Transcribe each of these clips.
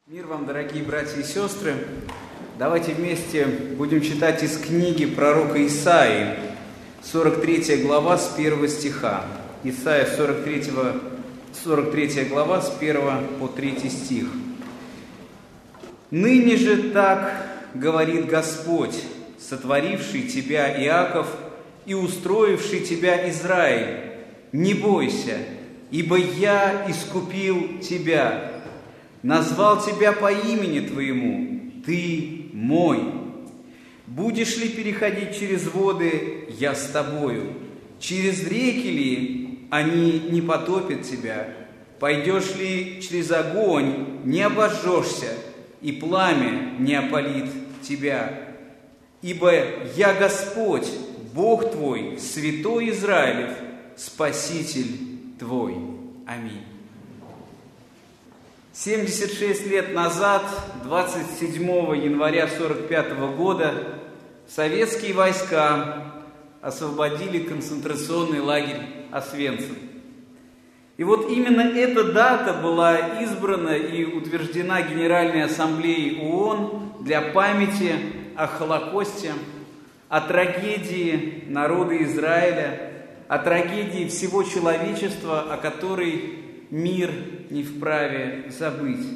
Мир вам, дорогие братья и сестры! Давайте вместе будем читать из книги пророка Исаии, 43 глава с 1 стиха. Исаия 43 глава с 1 по 3 стих. «Ныне же так говорит Господь, сотворивший тебя, Иаков, и устроивший тебя, Израиль, не бойся, ибо я искупил тебя, назвал тебя по имени твоему, ты мой. Будешь ли переходить через воды, я с тобою, через реки ли, они не потопят тебя, пойдешь ли через огонь, не обожжешься, и пламя не опалит тебя. Ибо я Господь, Бог твой, Святой Израилев, Спаситель твой». Аминь. 76 лет назад, 27 января 1945 года, советские войска освободили концентрационный лагерь Освенцим. И вот именно эта дата была избрана и утверждена Генеральной Ассамблеей ООН для памяти о Холокосте, о трагедии народа Израиля, о трагедии всего человечества, о которой мир не вправе забыть.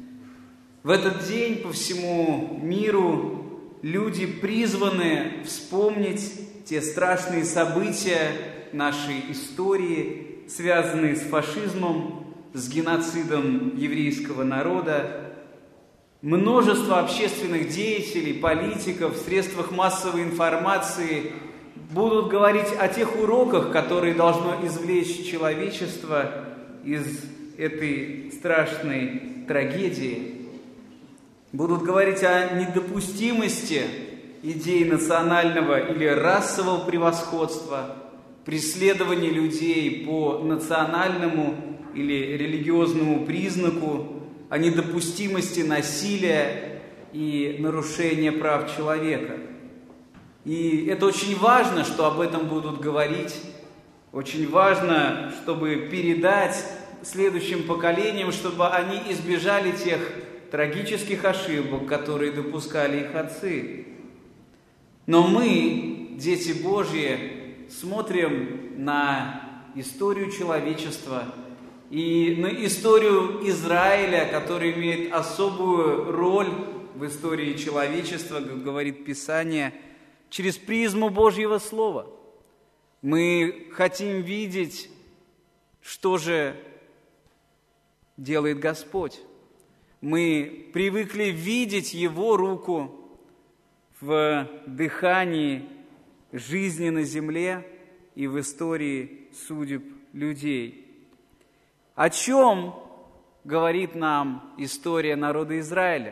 В этот день по всему миру люди призваны вспомнить те страшные события нашей истории, связанные с фашизмом, с геноцидом еврейского народа. Множество общественных деятелей, политиков, в средствах массовой информации будут говорить о тех уроках, которые должно извлечь человечество из этой страшной трагедии. Будут говорить о недопустимости идей национального или расового превосходства, преследовании людей по национальному или религиозному признаку, о недопустимости насилия и нарушения прав человека. И это очень важно, что об этом будут говорить. Очень важно, чтобы передать следующим поколениям, чтобы они избежали тех трагических ошибок, которые допускали их отцы. Но мы, дети Божьи, смотрим на историю человечества и на историю Израиля, который имеет особую роль в истории человечества, как говорит Писание, через призму Божьего Слова. Мы хотим видеть, что же делает Господь. Мы привыкли видеть Его руку в дыхании жизни на земле и в истории судеб людей. О чем говорит нам история народа Израиля?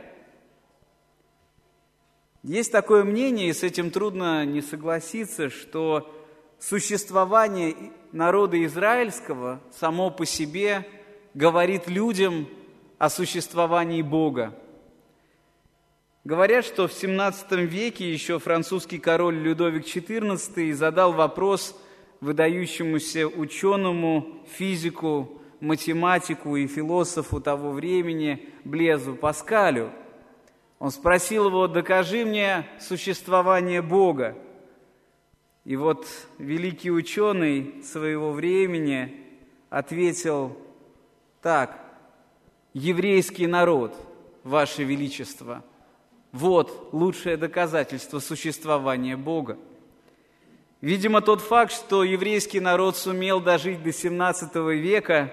Есть такое мнение, и с этим трудно не согласиться, что существование народа израильского само по себе говорит людям о существовании Бога. Говорят, что в XVII веке еще французский король Людовик XIV задал вопрос выдающемуся ученому, физику, математику и философу того времени Блезу Паскалю. Он спросил его: «Докажи мне существование Бога». И вот великий ученый своего времени ответил так: «Еврейский народ, Ваше Величество, вот лучшее доказательство существования Бога». Видимо, тот факт, что еврейский народ сумел дожить до XVII века,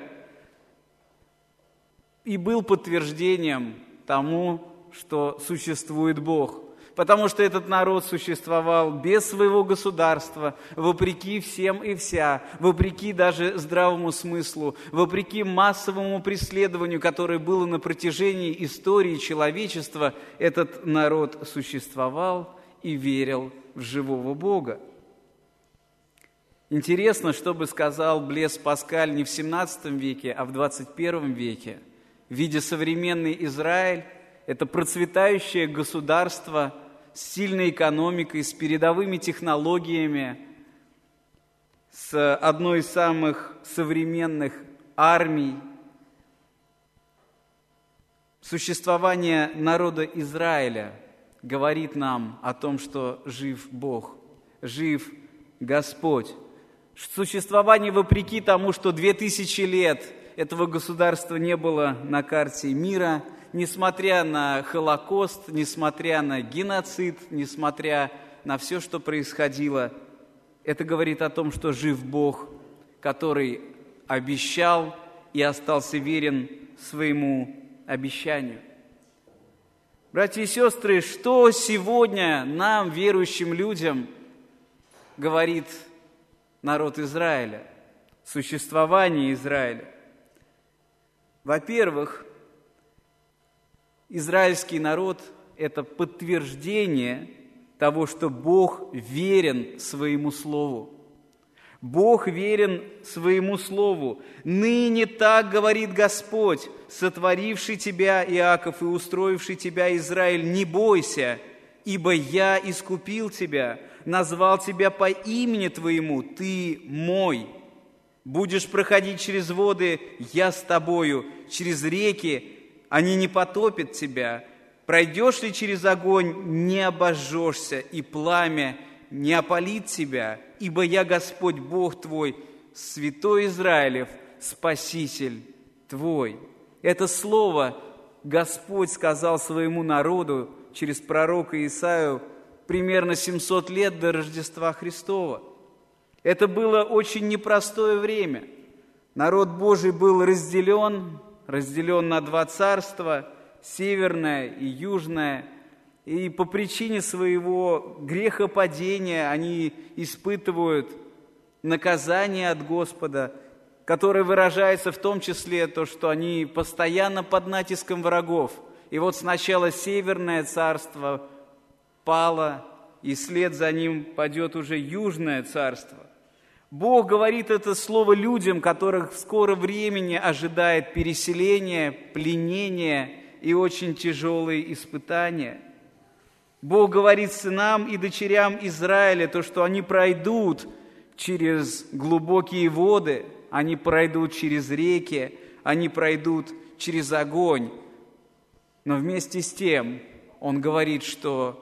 и был подтверждением тому, что существует Бог. Потому что этот народ существовал без своего государства, вопреки всем и вся, вопреки даже здравому смыслу, вопреки массовому преследованию, которое было на протяжении истории человечества, этот народ существовал и верил в живого Бога. Интересно, что бы сказал Блез Паскаль не в XVII веке, а в XXI веке. Видя современный Израиль, это процветающее государство с сильной экономикой, с передовыми технологиями, с одной из самых современных армий, Существование народа Израиля говорит нам о том, что жив Бог, жив Господь. Существование вопреки тому, что 2000 лет этого государства не было на карте мира, несмотря на Холокост, несмотря на геноцид, несмотря на все, что происходило, это говорит о том, что жив Бог, который обещал и остался верен своему обещанию. Братья и сестры, что сегодня нам, верующим людям, говорит народ Израиля, существование Израиля? Во-первых, израильский народ – это подтверждение того, что Бог верен своему слову. Бог верен своему слову. «Ныне так говорит Господь, сотворивший тебя, Иаков, и устроивший тебя, Израиль, не бойся, ибо я искупил тебя, назвал тебя по имени твоему, ты мой. Будешь проходить через воды, я с тобою, через реки, они не потопят тебя. Пройдешь ли через огонь, не обожжешься, и пламя не опалит тебя, ибо я Господь Бог твой, святой Израилев, Спаситель твой». Это слово Господь сказал своему народу через пророка Исаию примерно 700 лет до Рождества Христова. Это было очень непростое время. Народ Божий был разделен на два царства, северное и южное. И по причине своего грехопадения они испытывают наказание от Господа, которое выражается в том числе то, что они постоянно под натиском врагов. И вот сначала северное царство пало, и вслед за ним падет уже южное царство. Бог говорит это слово людям, которых в скором времени ожидает переселение, пленение и очень тяжелые испытания. Бог говорит сынам и дочерям Израиля то, что они пройдут через глубокие воды, они пройдут через реки, они пройдут через огонь. Но вместе с тем Он говорит, что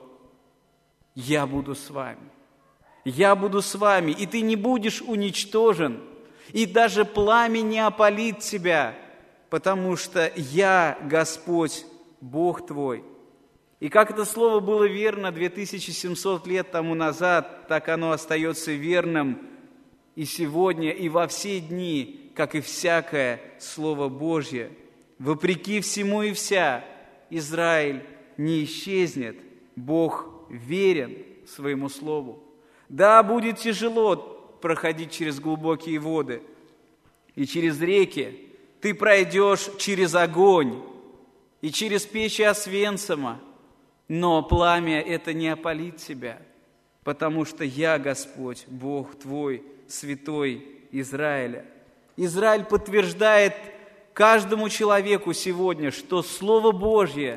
«Я буду с вами». «Я буду с вами, и ты не будешь уничтожен, и даже пламя не опалит тебя, потому что я Господь, Бог твой». И как это слово было верно 2700 лет тому назад, так оно остается верным и сегодня, и во все дни, как и всякое Слово Божье. Вопреки всему и вся, Израиль не исчезнет, Бог верен своему Слову. Да, будет тяжело проходить через глубокие воды и через реки. Ты пройдешь через огонь и через печи Освенцима, но пламя это не опалит тебя, потому что я Господь, Бог твой, святой Израиля. Израиль подтверждает каждому человеку сегодня, что Слово Божье,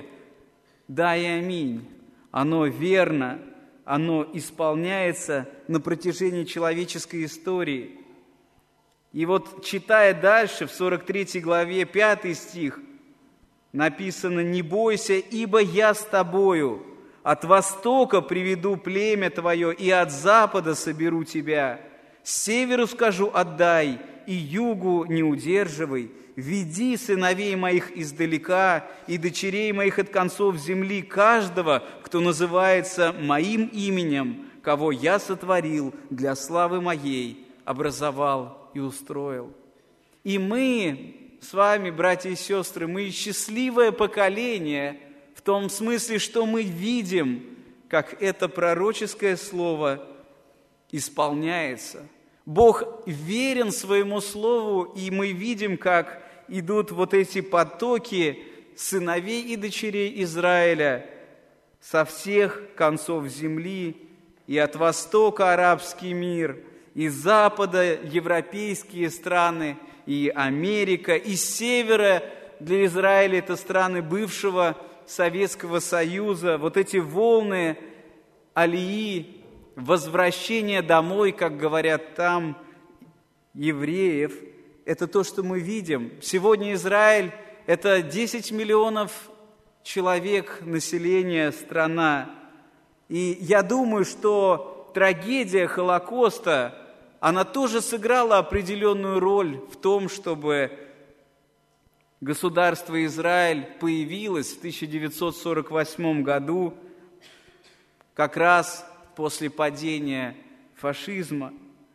да и аминь, оно верно, оно исполняется на протяжении человеческой истории. И вот, читая дальше, в 43 главе, 5 стих, написано: «Не бойся, ибо я с тобою, от востока приведу племя твое, и от запада соберу тебя. С северу скажу: отдай, и югу не удерживай. Веди сыновей моих издалека и дочерей моих от концов земли, каждого, кто называется моим именем, кого я сотворил для славы моей, образовал и устроил». И мы с вами, братья и сестры, мы счастливое поколение в том смысле, что мы видим, как это пророческое слово исполняется. Бог верен своему слову, и мы видим, как идут вот эти потоки сыновей и дочерей Израиля со всех концов земли, и от востока арабский мир, и с запада европейские страны, и Америка, и с севера для Израиля это страны бывшего Советского Союза. Вот эти волны алии, возвращение домой, как говорят там, евреев, это то, что мы видим. Сегодня Израиль – это 10 миллионов человек, население, страна. И я думаю, что трагедия Холокоста, она тоже сыграла определенную роль в том, чтобы государство Израиль появилось в 1948 году, как раз после падения фашизма.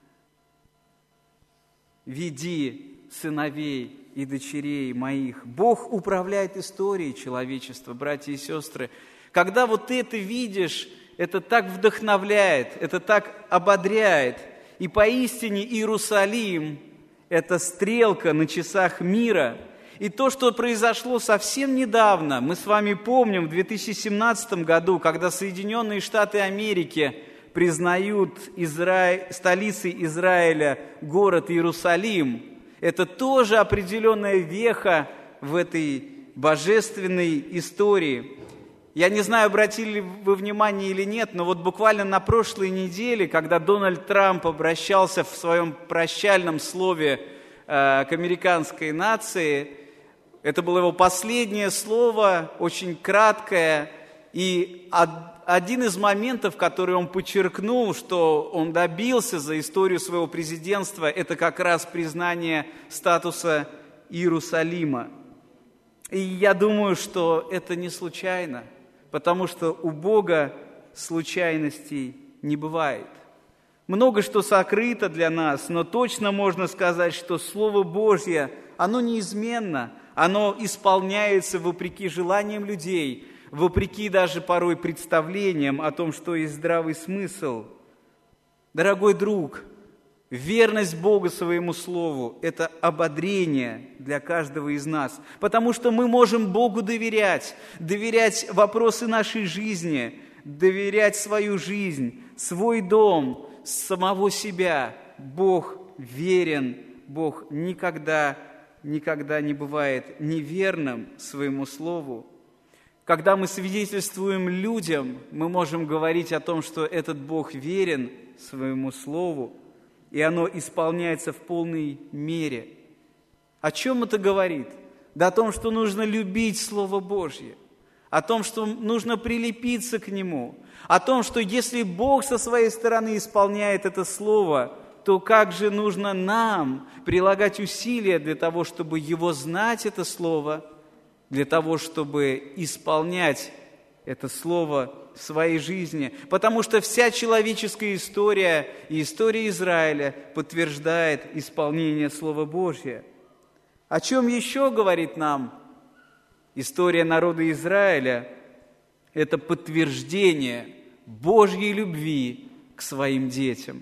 «Веди сыновей и дочерей моих». Бог управляет историей человечества, братья и сестры. Когда вот ты это видишь, это так вдохновляет, это так ободряет. И поистине Иерусалим – это стрелка на часах мира. И то, что произошло совсем недавно, мы с вами помним, в 2017 году, когда Соединенные Штаты Америки признают столицей Израиля город Иерусалим, это тоже определенная веха в этой божественной истории. Я не знаю, обратили вы внимание или нет, но вот буквально на прошлой неделе, когда Дональд Трамп обращался в своем прощальном слове к американской нации, это было его последнее слово, очень краткое, и один из моментов, который он подчеркнул, что он добился за историю своего президентства, это как раз признание статуса Иерусалима. И я думаю, что это не случайно, потому что у Бога случайностей не бывает. Много что сокрыто для нас, но точно можно сказать, что Слово Божье, оно неизменно, оно исполняется вопреки желаниям людей, вопреки даже порой представлениям о том, что есть здравый смысл. Дорогой друг, верность Бога своему Слову – это ободрение для каждого из нас, потому что мы можем Богу доверять вопросы нашей жизни, доверять свою жизнь, свой дом, самого себя. Бог верен, Бог никогда не бывает неверным своему Слову. Когда мы свидетельствуем людям, мы можем говорить о том, что этот Бог верен своему Слову, и оно исполняется в полной мере. О чем это говорит? Да о том, что нужно любить Слово Божье, о том, что нужно прилепиться к Нему, о том, что если Бог со своей стороны исполняет это Слово, то как же нужно нам прилагать усилия для того, чтобы Его знать, это Слово, для того, чтобы исполнять это Слово в своей жизни. Потому что вся человеческая история и история Израиля подтверждает исполнение Слова Божьего. О чем еще говорит нам история народа Израиля? Это подтверждение Божьей любви к своим детям.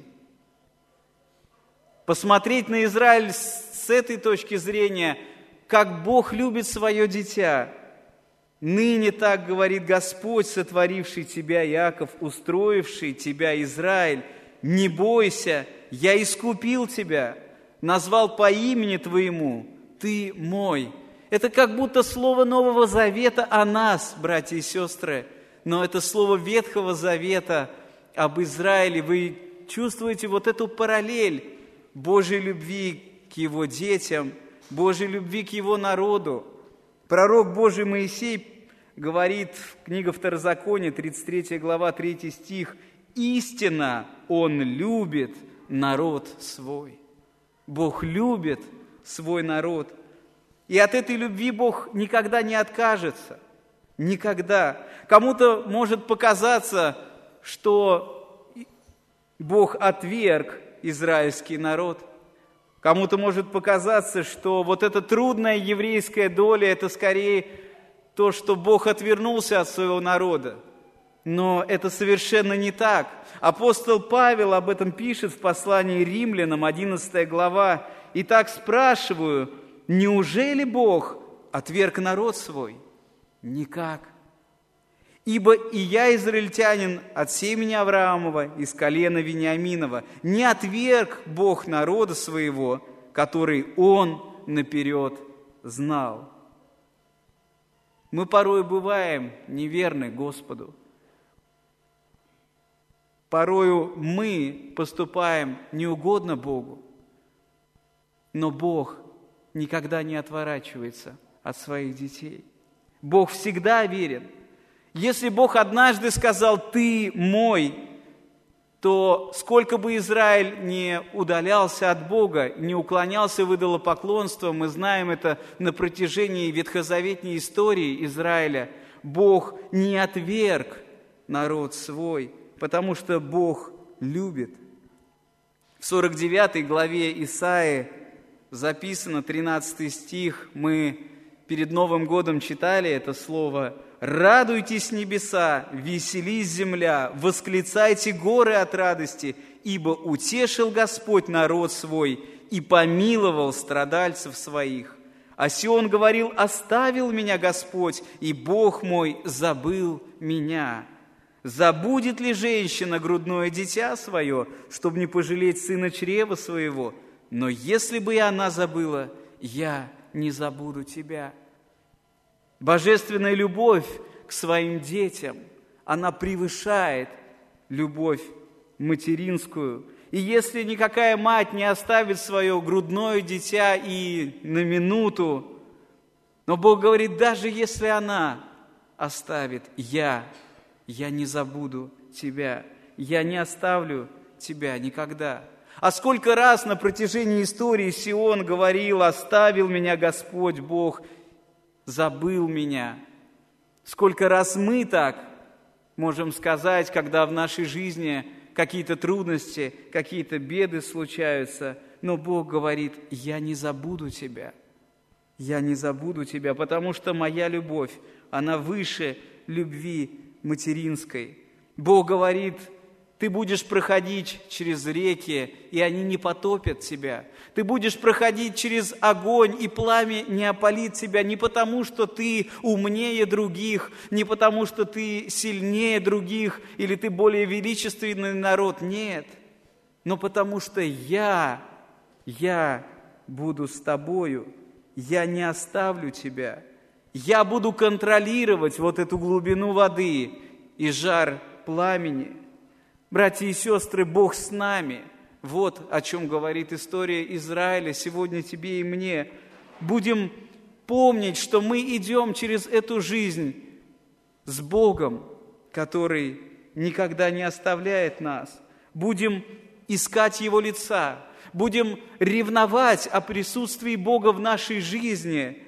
Посмотреть на Израиль с этой точки зрения, как Бог любит свое дитя. «Ныне так говорит Господь, сотворивший тебя, Иаков, устроивший тебя, Израиль, не бойся, я искупил тебя, назвал по имени твоему, ты мой». Это как будто слово Нового Завета о нас, братья и сестры, но это слово Ветхого Завета об Израиле. Вы чувствуете вот эту параллель Божьей любви к Его детям, Божьей любви к Его народу. Пророк Божий Моисей говорит, книга Второзакония, 33 глава, 3 стих, «Истинно Он любит народ свой». Бог любит свой народ. И от этой любви Бог никогда не откажется. Никогда. Кому-то может показаться, что Бог отверг израильский народ. Кому-то может показаться, что вот эта трудная еврейская доля – это скорее то, что Бог отвернулся от своего народа. Но это совершенно не так. Апостол Павел об этом пишет в послании Римлянам, 11 глава. «Итак, спрашиваю, неужели Бог отверг народ свой? Никак. Ибо и я, израильтянин, от семени Авраамова, из колена Вениаминова, не отверг Бог народа своего, который Он наперед знал». Мы порой бываем неверны Господу. Порою мы поступаем неугодно Богу, но Бог никогда не отворачивается от своих детей. Бог всегда верен. Если Бог однажды сказал «Ты мой», то сколько бы Израиль не удалялся от Бога, не уклонялся в идолопоклонство, мы знаем это на протяжении ветхозаветной истории Израиля, Бог не отверг народ свой, потому что Бог любит. В 49 главе Исаии записано, 13 стих, мы перед Новым годом читали это слово: «Радуйтесь, небеса, веселись, земля, восклицайте горы от радости, ибо утешил Господь народ свой и помиловал страдальцев своих. А Сион говорил: оставил меня Господь, и Бог мой забыл меня. Забудет ли женщина грудное дитя свое, чтобы не пожалеть сына чрева своего? Но если бы и она забыла, я не забуду тебя». Божественная любовь к своим детям, она превышает любовь материнскую. И если никакая мать не оставит свое грудное дитя и на минуту, но Бог говорит, даже если она оставит, я не забуду тебя, я не оставлю тебя никогда. А сколько раз на протяжении истории Сион говорил: оставил меня Господь Бог, забыл меня. Сколько раз мы так можем сказать, когда в нашей жизни какие-то трудности, какие-то беды случаются, но Бог говорит: я не забуду тебя, я не забуду тебя, потому что моя любовь, она выше любви материнской. Бог говорит: ты будешь проходить через реки, и они не потопят тебя. Ты будешь проходить через огонь, и пламя не опалит тебя не потому, что ты умнее других, не потому, что ты сильнее других, или ты более величественный народ. Нет, но потому что я буду с тобою, я не оставлю тебя. Я буду контролировать вот эту глубину воды и жар пламени. Братья и сестры, Бог с нами. Вот о чем говорит история Израиля сегодня тебе и мне. Будем помнить, что мы идем через эту жизнь с Богом, который никогда не оставляет нас. Будем искать Его лица. Будем ревновать о присутствии Бога в нашей жизни.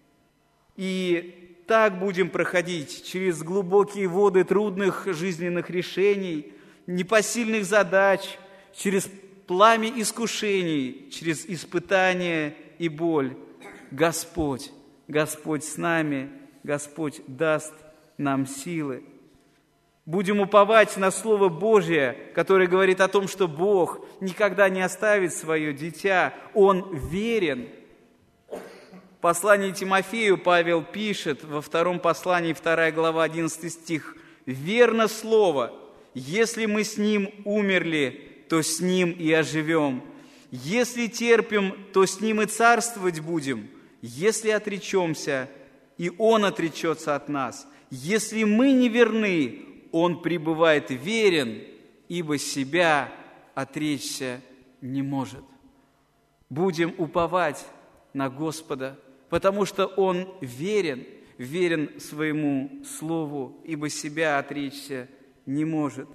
И так будем проходить через глубокие воды трудных жизненных решений, непосильных задач, через пламя искушений, через испытания и боль. Господь с нами, Господь даст нам силы. Будем уповать на Слово Божие, которое говорит о том, что Бог никогда не оставит свое дитя. Он верен. В послании Тимофею Павел пишет во втором послании, 2 глава, 11 стих: «Верно слово, если мы с Ним умерли, то с Ним и оживем. Если терпим, то с Ним и царствовать будем. Если отречемся, и Он отречется от нас. Если мы не верны, Он пребывает верен, ибо себя отречься не может». Будем уповать на Господа, потому что Он верен своему Слову, ибо себя отречься не может.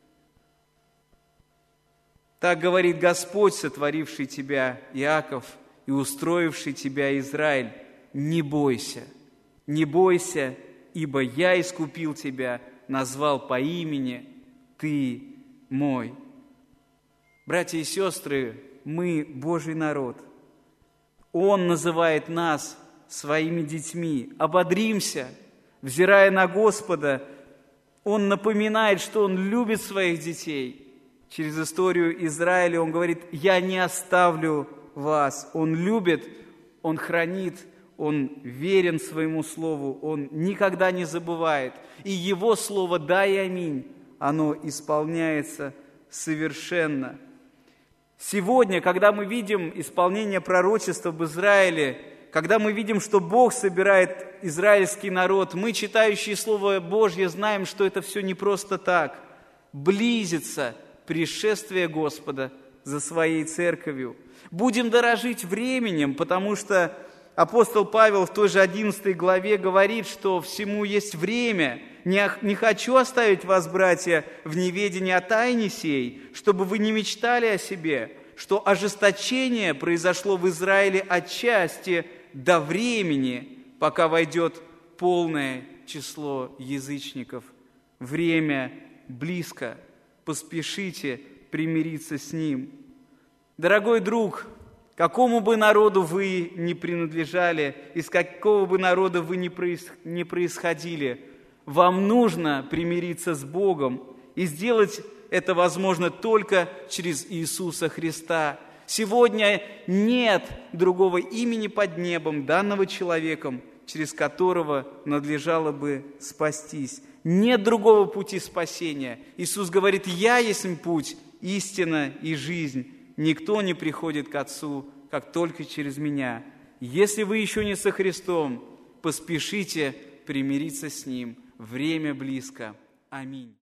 Так говорит Господь, сотворивший тебя, Иаков, и устроивший тебя, Израиль: не бойся, ибо я искупил тебя, назвал по имени, ты мой. Братья и сестры, мы Божий народ. Он называет нас своими детьми. Ободримся, взирая на Господа. Он напоминает, что Он любит своих детей. Через историю Израиля Он говорит: я не оставлю вас. Он любит, Он хранит, Он верен своему слову, Он никогда не забывает. И Его слово «да» и «аминь», оно исполняется совершенно. Сегодня, когда мы видим исполнение пророчества об Израиле, когда мы видим, что Бог собирает израильский народ, мы, читающие Слово Божье, знаем, что это все не просто так. Близится пришествие Господа за Своей церковью. Будем дорожить временем, потому что апостол Павел в той же 11 главе говорит, что всему есть время. «Не хочу оставить вас, братья, в неведении о тайне сей, чтобы вы не мечтали о себе, что ожесточение произошло в Израиле отчасти до времени, пока войдет полное число язычников. Время близко, поспешите примириться с ним». Дорогой друг, какому бы народу вы ни принадлежали, из какого бы народа вы ни происходили, вам нужно примириться с Богом, и сделать это возможно только через Иисуса Христа. Сегодня нет другого имени под небом, данного человеком, через которого надлежало бы спастись. Нет другого пути спасения. Иисус говорит: «Я есть путь, истина и жизнь. Никто не приходит к Отцу, как только через Меня». Если вы еще не со Христом, поспешите примириться с Ним. Время близко. Аминь.